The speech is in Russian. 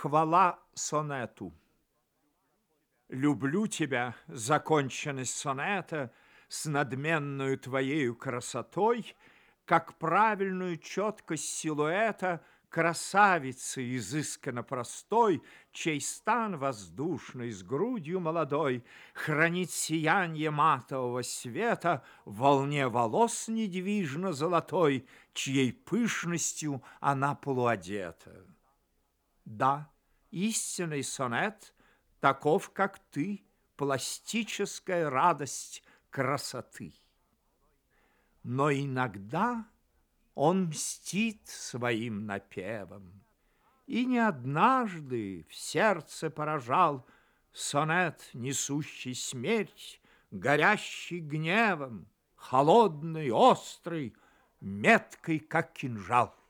Хвала сонету. Люблю тебя, законченность сонета, с надменную твоею красотой, как правильную четкость силуэта красавицы изысканно простой, чей стан воздушный с грудью молодой хранит сияние матового света в волне волос недвижно золотой, чьей пышностью она полуодета. Да, истинный сонет таков, как ты, пластическая радость красоты. Но иногда он мстит своим напевом, и не однажды в сердце поражал сонет, несущий смерть, горящий гневом, холодный, острый, меткий, как кинжал.